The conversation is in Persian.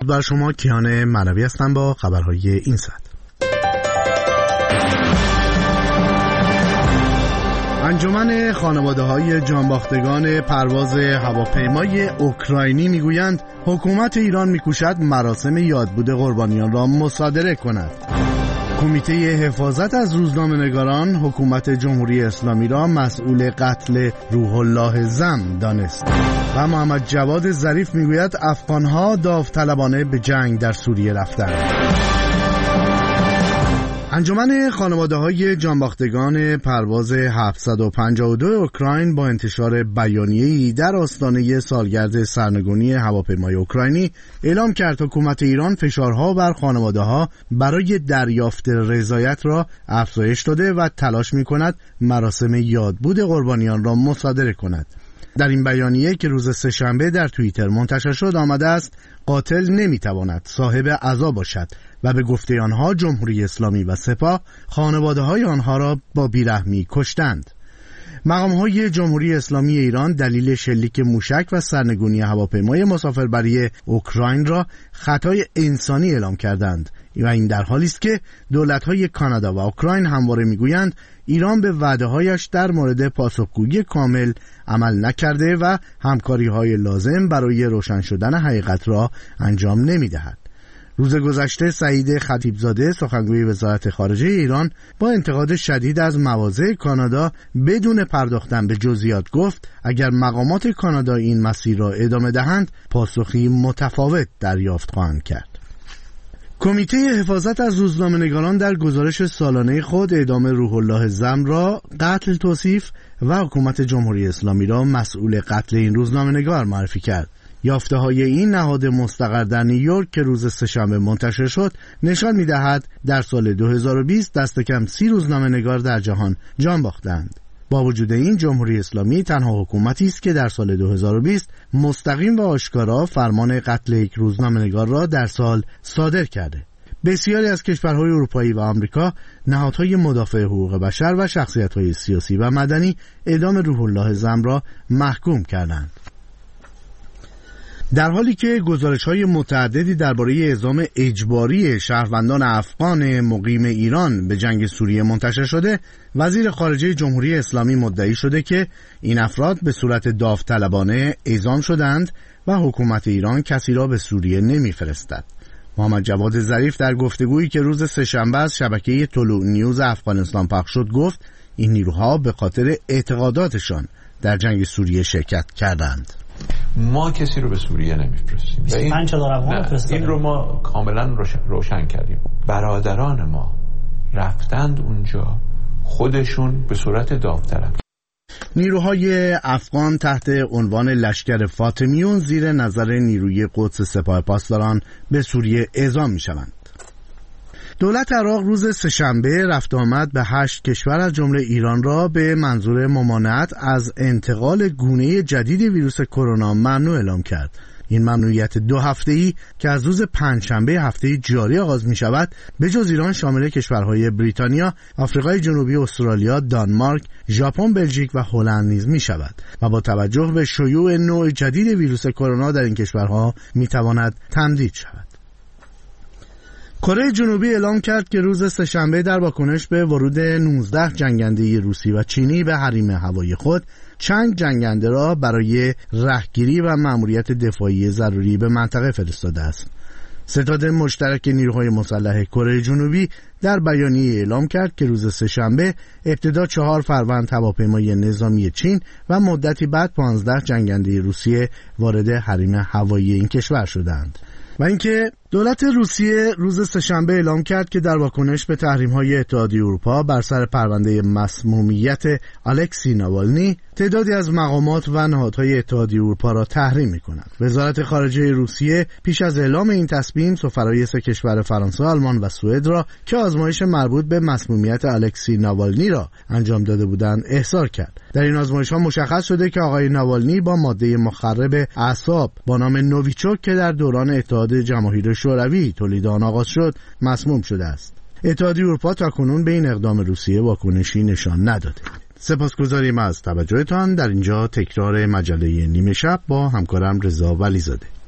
بر شما. کیان معنوی هستم با خبرهای این ساعت. انجمن خانواده‌های جانباختگان پرواز هواپیمای اوکراینی میگویند حکومت ایران میکوشد مراسم یادبود قربانیان را مصادره کند. کمیته حفاظت از روزنامه‌نگاران حکومت جمهوری اسلامی را مسئول قتل روح الله زم دانست. و محمد جواد ظریف میگوید افغان‌ها داوطلبانه به جنگ در سوریه رفتند. انجمن خانواده‌های جانباختگان پرواز 752 اوکراین با انتشار بیانیه‌ای در آستانه سالگرد سرنگونی هواپیمای اوکراینی اعلام کرد حکومت ایران فشارها بر خانواده‌ها برای دریافت رضایت را افزایش داده و تلاش می‌کند مراسم یادبود قربانیان را مصادره کند. در این بیانیه که روز سه‌شنبه در توییتر منتشر شد آمده است قاتل نمیتواند صاحب عزا باشد و به گفته آنها جمهوری اسلامی و سپاه خانواده‌های آنها را با بیرحمی کشتند. مقام‌های جمهوری اسلامی ایران دلیل شلیک موشک و سرنگونی هواپیمای مسافربری اوکراین را خطای انسانی اعلام کردند و این در حالی است که دولت‌های کانادا و اوکراین همواره می‌گویند ایران به وعده‌هایش در مورد پاسخگویی کامل عمل نکرده و همکاری‌های لازم برای روشن شدن حقیقت را انجام نمی‌دهد. روز گذشته سعید خطیبزاده سخنگوی وزارت خارجه ایران با انتقاد شدید از مواضع کانادا بدون پرداختن به جزئیات گفت اگر مقامات کانادا این مسیر را ادامه دهند پاسخی متفاوت دریافت خواهند کرد. کمیته حفاظت از روزنامه‌نگاران در گزارش سالانه خود اعدام روح الله زم را قتل توصیف و حکومت جمهوری اسلامی را مسئول قتل این روزنامه‌نگار معرفی کرد. یافته‌های این نهاد مستقر در نیویورک که روز سه‌شنبه منتشر شد نشان می‌دهد در سال 2020 دست کم 30 روزنامه‌نگار در جهان جان باختند. با وجود این جمهوری اسلامی تنها حکومتی است که در سال 2020 مستقیم و آشکارا فرمان قتل یک روزنامه‌نگار را در سال صادر کرده. بسیاری از کشورهای اروپایی و آمریکا نهادهای مدافع حقوق بشر و شخصیت‌های سیاسی و مدنی اعدام روح الله زم را محکوم کردند. در حالی که گزارش‌های متعددی درباره اعزام اجباری شهروندان افغان مقیم ایران به جنگ سوریه منتشر شده، وزیر خارجه جمهوری اسلامی مدعی شده که این افراد به صورت داوطلبانه اعزام شدند و حکومت ایران کسی را به سوریه نمی‌فرستد. محمد جواد ظریف در گفتگویی که روز سه‌شنبه از شبکه طلوع نیوز افغانستان پخش شد گفت این نیروها به خاطر اعتقاداتشان در جنگ سوریه شرکت کردند. ما کسی رو به سوریه نمیفرستیم. این رو ما کاملا روشن کردیم. برادران ما رفتند اونجا خودشون به صورت داوطلب. نیروهای افغان تحت عنوان لشکر فاطمیون زیر نظر نیروی قدس سپاه پاسداران به سوریه اعزام می‌شوند. دولت عراق روز سه‌شنبه رفت آمد به 8 کشور از جمله ایران را به منظور ممانعت از انتقال گونه جدید ویروس کرونا ممنوع اعلام کرد. این ممنوعیت 2 هفته‌ای که از روز پنجشنبه هفته جاری آغاز می شود به جز ایران شامل کشورهای بریتانیا، آفریقای جنوبی، استرالیا، دانمارک، ژاپن، بلژیک و هلند نیز می شود و با توجه به شیوع نوع جدید ویروس کرونا در این کشورها می تواند تمدید شود. کره جنوبی اعلام کرد که روز سه‌شنبه در واکنش به ورود 19 جنگنده روسی و چینی به حریم هوایی خود چند جنگنده را برای رهگیری و مأموریت دفاعی ضروری به منطقه فرستاده است. ستاد مشترک نیروهای مسلح کره جنوبی در بیانیه اعلام کرد که روز سه‌شنبه ابتدا 4 فروند هواپیمای نظامی چین و مدتی بعد 15 جنگنده روسیه وارد حریم هوایی این کشور شدند. و اینکه دولت روسیه روز سه‌شنبه اعلام کرد که در واکنش به تحریم‌های اتحادیه اروپا بر سر پرونده مسمومیت الکسی ناوالنی تعدادی از مقامات و نهادهای اتحادیه اروپا را تحریم می‌کند. وزارت خارجه روسیه پیش از اعلام این تصمیم سفرای 3 کشور فرانسه، آلمان و سوئد را که آزمایش مربوط به مسمومیت الکسی ناوالنی را انجام داده بودند احضار کرد. در این آزمایش‌ها مشخص شده که آقای ناوالنی با ماده مخرب اعصاب با نام نوویچوک که در دوران اتحاد جماهیر شوروی تولید آن آغاز شد مسموم شده است. اتحادیه اروپا تاکنون به این اقدام روسیه واکنشی نشان نداده. سپاسگزاریم از توجهتان. در اینجا تکرار مجله نیمه شب با همکارم رضا ولیزاده.